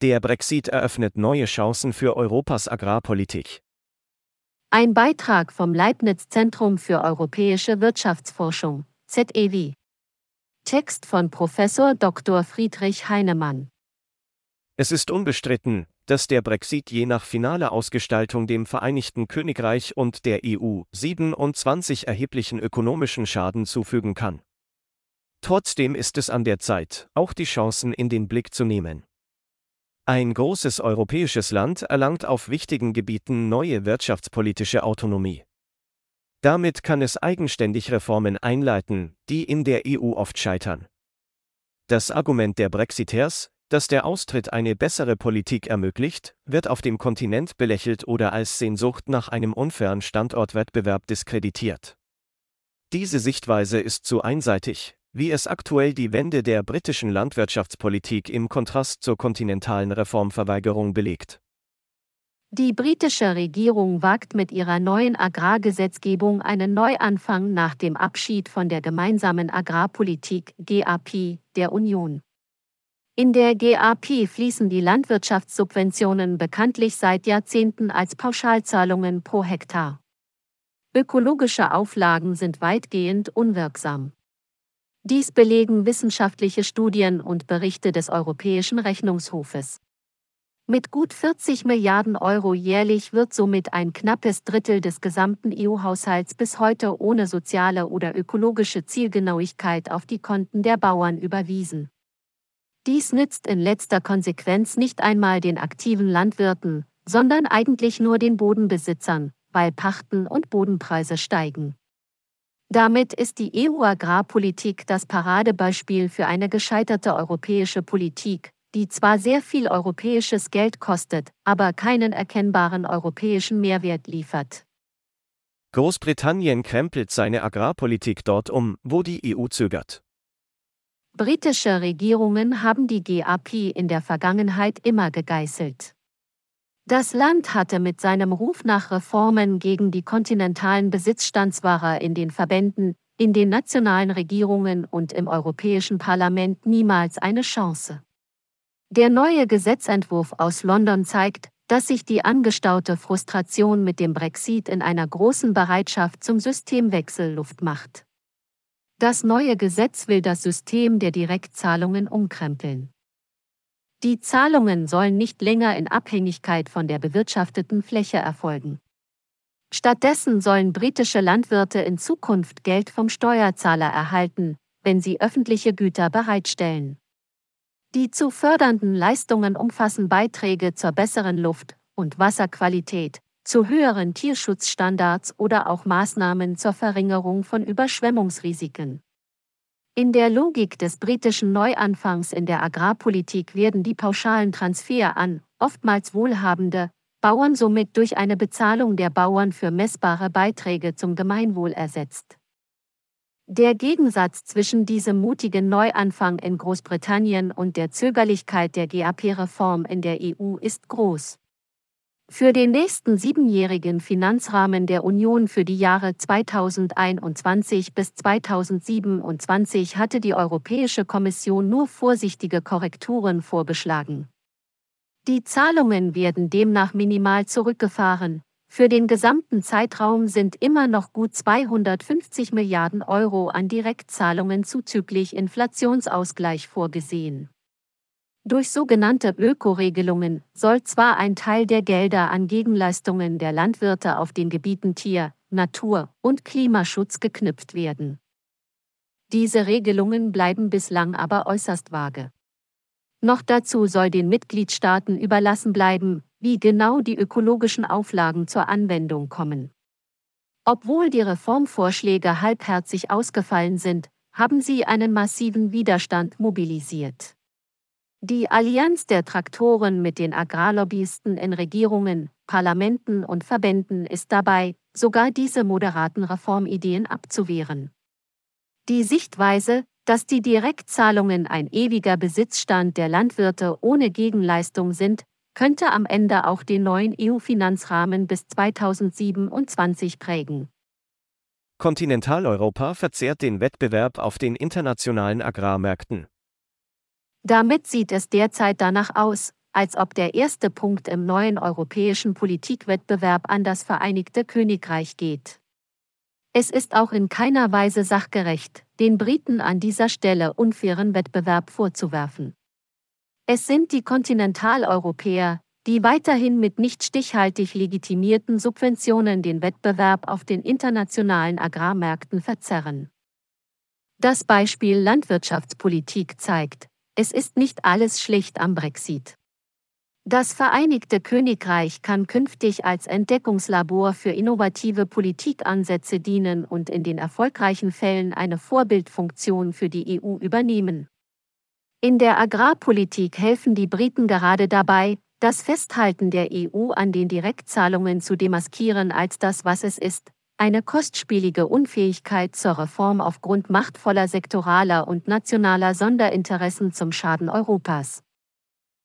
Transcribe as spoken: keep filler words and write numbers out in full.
Der Brexit eröffnet neue Chancen für Europas Agrarpolitik. Ein Beitrag vom Leibniz-Zentrum für europäische Wirtschaftsforschung, Z E W. Text von Professor Doktor Friedrich Heinemann. Es ist unbestritten, dass der Brexit je nach finaler Ausgestaltung dem Vereinigten Königreich und der E U siebenundzwanzig erheblichen ökonomischen Schaden zufügen kann. Trotzdem ist es an der Zeit, auch die Chancen in den Blick zu nehmen. Ein großes europäisches Land erlangt auf wichtigen Gebieten neue wirtschaftspolitische Autonomie. Damit kann es eigenständig Reformen einleiten, die in der E U oft scheitern. Das Argument der Brexiteers, dass der Austritt eine bessere Politik ermöglicht, wird auf dem Kontinent belächelt oder als Sehnsucht nach einem unfairen Standortwettbewerb diskreditiert. Diese Sichtweise ist zu einseitig, wie es aktuell die Wende der britischen Landwirtschaftspolitik im Kontrast zur kontinentalen Reformverweigerung belegt. Die britische Regierung wagt mit ihrer neuen Agrargesetzgebung einen Neuanfang nach dem Abschied von der gemeinsamen Agrarpolitik G A P der Union. In der G A P fließen die Landwirtschaftssubventionen bekanntlich seit Jahrzehnten als Pauschalzahlungen pro Hektar. Ökologische Auflagen sind weitgehend unwirksam. Dies belegen wissenschaftliche Studien und Berichte des Europäischen Rechnungshofes. Mit gut vierzig Milliarden Euro jährlich wird somit ein knappes Drittel des gesamten E U-Haushalts bis heute ohne soziale oder ökologische Zielgenauigkeit auf die Konten der Bauern überwiesen. Dies nützt in letzter Konsequenz nicht einmal den aktiven Landwirten, sondern eigentlich nur den Bodenbesitzern, weil Pachten und Bodenpreise steigen. Damit ist die E U-Agrarpolitik das Paradebeispiel für eine gescheiterte europäische Politik, die zwar sehr viel europäisches Geld kostet, aber keinen erkennbaren europäischen Mehrwert liefert. Großbritannien krempelt seine Agrarpolitik dort um, wo die E U zögert. Britische Regierungen haben die G A P in der Vergangenheit immer gegeißelt. Das Land hatte mit seinem Ruf nach Reformen gegen die kontinentalen Besitzstandswahrer in den Verbänden, in den nationalen Regierungen und im Europäischen Parlament niemals eine Chance. Der neue Gesetzentwurf aus London zeigt, dass sich die angestaute Frustration mit dem Brexit in einer großen Bereitschaft zum Systemwechsel Luft macht. Das neue Gesetz will das System der Direktzahlungen umkrempeln. Die Zahlungen sollen nicht länger in Abhängigkeit von der bewirtschafteten Fläche erfolgen. Stattdessen sollen britische Landwirte in Zukunft Geld vom Steuerzahler erhalten, wenn sie öffentliche Güter bereitstellen. Die zu fördernden Leistungen umfassen Beiträge zur besseren Luft- und Wasserqualität, zu höheren Tierschutzstandards oder auch Maßnahmen zur Verringerung von Überschwemmungsrisiken. In der Logik des britischen Neuanfangs in der Agrarpolitik werden die pauschalen Transfer an, oftmals wohlhabende, Bauern somit durch eine Bezahlung der Bauern für messbare Beiträge zum Gemeinwohl ersetzt. Der Gegensatz zwischen diesem mutigen Neuanfang in Großbritannien und der Zögerlichkeit der G A P-Reform in der E U ist groß. Für den nächsten siebenjährigen Finanzrahmen der Union für die Jahre zweitausendeinundzwanzig bis zweitausendsiebenundzwanzig hatte die Europäische Kommission nur vorsichtige Korrekturen vorgeschlagen. Die Zahlungen werden demnach minimal zurückgefahren. Für den gesamten Zeitraum sind immer noch gut zweihundertfünfzig Milliarden Euro an Direktzahlungen zuzüglich Inflationsausgleich vorgesehen. Durch sogenannte Öko-Regelungen soll zwar ein Teil der Gelder an Gegenleistungen der Landwirte auf den Gebieten Tier-, Natur- und Klimaschutz geknüpft werden. Diese Regelungen bleiben bislang aber äußerst vage. Noch dazu soll den Mitgliedstaaten überlassen bleiben, wie genau die ökologischen Auflagen zur Anwendung kommen. Obwohl die Reformvorschläge halbherzig ausgefallen sind, haben sie einen massiven Widerstand mobilisiert. Die Allianz der Traktoren mit den Agrarlobbyisten in Regierungen, Parlamenten und Verbänden ist dabei, sogar diese moderaten Reformideen abzuwehren. Die Sichtweise, dass die Direktzahlungen ein ewiger Besitzstand der Landwirte ohne Gegenleistung sind, könnte am Ende auch den neuen E U-Finanzrahmen bis zweitausendsiebenundzwanzig prägen. Kontinentaleuropa verzerrt den Wettbewerb auf den internationalen Agrarmärkten. Damit sieht es derzeit danach aus, als ob der erste Punkt im neuen europäischen Politikwettbewerb an das Vereinigte Königreich geht. Es ist auch in keiner Weise sachgerecht, den Briten an dieser Stelle unfairen Wettbewerb vorzuwerfen. Es sind die Kontinentaleuropäer, die weiterhin mit nicht stichhaltig legitimierten Subventionen den Wettbewerb auf den internationalen Agrarmärkten verzerren. Das Beispiel Landwirtschaftspolitik zeigt, es ist nicht alles schlecht am Brexit. Das Vereinigte Königreich kann künftig als Entdeckungslabor für innovative Politikansätze dienen und in den erfolgreichen Fällen eine Vorbildfunktion für die E U übernehmen. In der Agrarpolitik helfen die Briten gerade dabei, das Festhalten der E U an den Direktzahlungen zu demaskieren als das, was es ist: eine kostspielige Unfähigkeit zur Reform aufgrund machtvoller sektoraler und nationaler Sonderinteressen zum Schaden Europas.